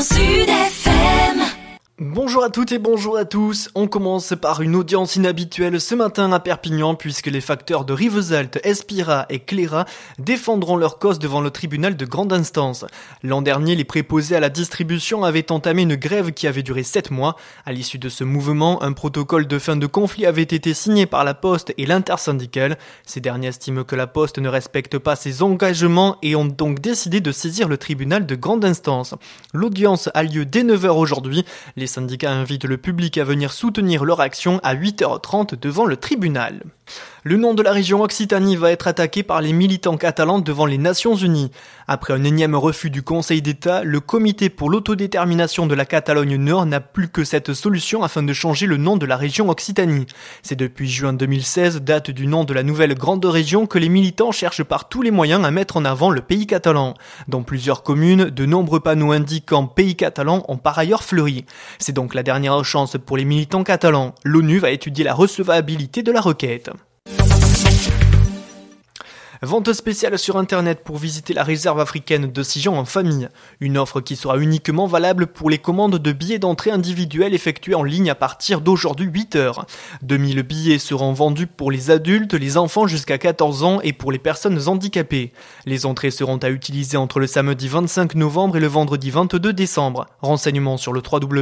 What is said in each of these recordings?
Sud FM. Bonjour à toutes et bonjour à tous. On commence par une audience inhabituelle ce matin à Perpignan puisque les facteurs de Rivesaltes, Espira et Cléra défendront leur cause devant le tribunal de grande instance. L'an dernier, les préposés à la distribution avaient entamé une grève qui avait duré 7 mois. À l'issue de ce mouvement, un protocole de fin de conflit avait été signé par la Poste et l'intersyndicale. Ces derniers estiment que la Poste ne respecte pas ses engagements et ont donc décidé de saisir le tribunal de grande instance. L'audience a lieu dès 9h aujourd'hui. Les syndicats invitent le public à venir soutenir leur action à 8h30 devant le tribunal. Le nom de la région Occitanie va être attaqué par les militants catalans devant les Nations Unies. Après un énième refus du Conseil d'État, le comité pour l'autodétermination de la Catalogne Nord n'a plus que cette solution afin de changer le nom de la région Occitanie. C'est depuis juin 2016, date du nom de la nouvelle grande région, que les militants cherchent par tous les moyens à mettre en avant le pays catalan. Dans plusieurs communes, de nombreux panneaux indiquant pays catalan ont par ailleurs fleuri. C'est donc la dernière chance pour les militants catalans. L'ONU va étudier la recevabilité de la requête. Vente spéciale sur internet pour visiter la réserve africaine de Sijan en famille. Une offre qui sera uniquement valable pour les commandes de billets d'entrée individuels effectuées en ligne à partir d'aujourd'hui 8h. 2000 billets seront vendus pour les adultes, les enfants jusqu'à 14 ans et pour les personnes handicapées. Les entrées seront à utiliser entre le samedi 25 novembre et le vendredi 22 décembre. Renseignements sur le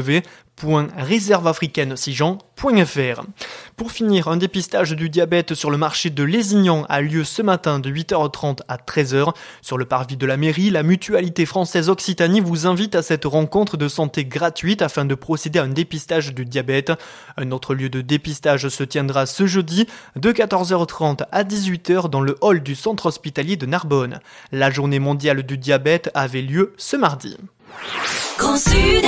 www.réserveafricainesijan.fr. Pour finir, un dépistage du diabète sur le marché de Lézignan a lieu ce matin de 8h30 à 13h. Sur le parvis de la mairie, la Mutualité Française Occitanie vous invite à cette rencontre de santé gratuite afin de procéder à un dépistage du diabète. Un autre lieu de dépistage se tiendra ce jeudi de 14h30 à 18h dans le hall du centre hospitalier de Narbonne. La journée mondiale du diabète avait lieu ce mardi. Grand Sud